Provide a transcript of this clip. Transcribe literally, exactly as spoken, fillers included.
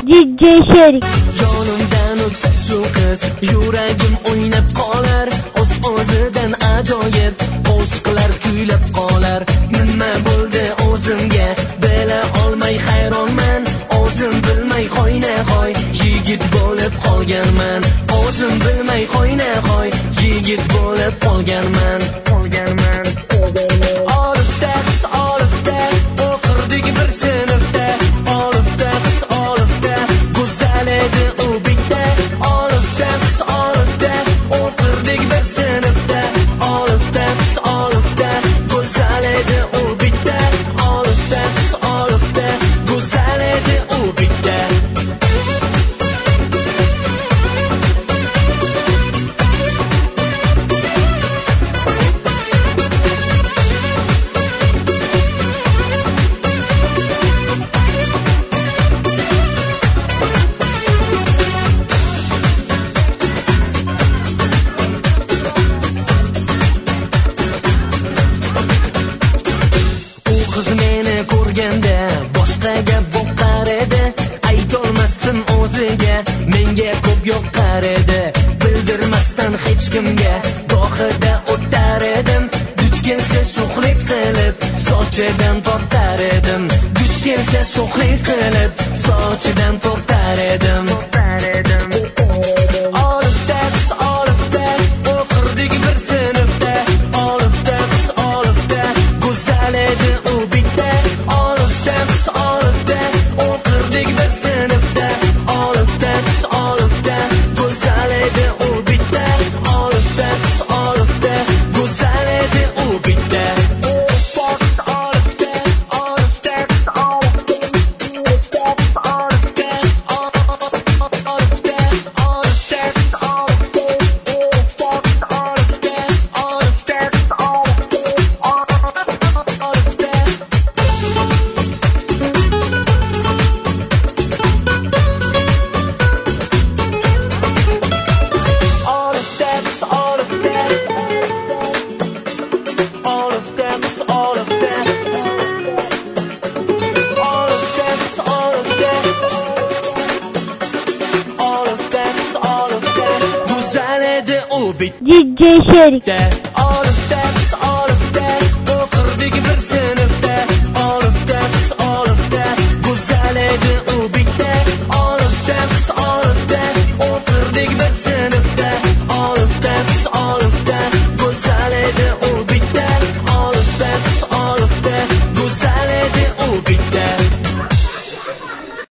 D J Sherik. Yonimdan o'tsa shu qiz, yuragim o'ynab qolar, o'z-o'zidan ajoyib qo'shiqlar kuylab qolar. Nima bo'ldi o'zimga, bila olmay hayronman, o'zim bilmay qo'yna-qo'y yigit bo'lib qolganman. O'zim bilmay qo'yna-qo'y yigit bo'lib qolganman, qolganman. Olifda qiz olifda, o'qirdik bir sinfda. Olifda qiz olifda, go'zal edi u bitta. Olifda qiz olifda, o'qirdik bir sinfda. Olifda qiz olifda, go'zal edi u bitta. Olifda qiz olifda, go'zal edi u bitta. Qiz meni ko'rganda boshqa gap boqar edi, aytolmasdim o'ziga, menga ko'p yoqar edi. Bildirmasdan hech kimga gohida o'tar edim, duch kelsa sho'xlik qilib sochidan tortar edim. Duch kelsa sho'xlik qilib sochidan tortar edim. Olifda qiz olifda, o'qirdik bir sinfda. Olifda qiz olifda, go'zal edi u bitta. Olifda qiz olifda, o'qirdik bir sinfda. Olifda qiz olifda, go'zal edi u bitta. Olifda qiz olifda, go'zal edi u bitta. Olifda, olifda, olifda, olifda, go'zal edi u bitta. D J Sherik.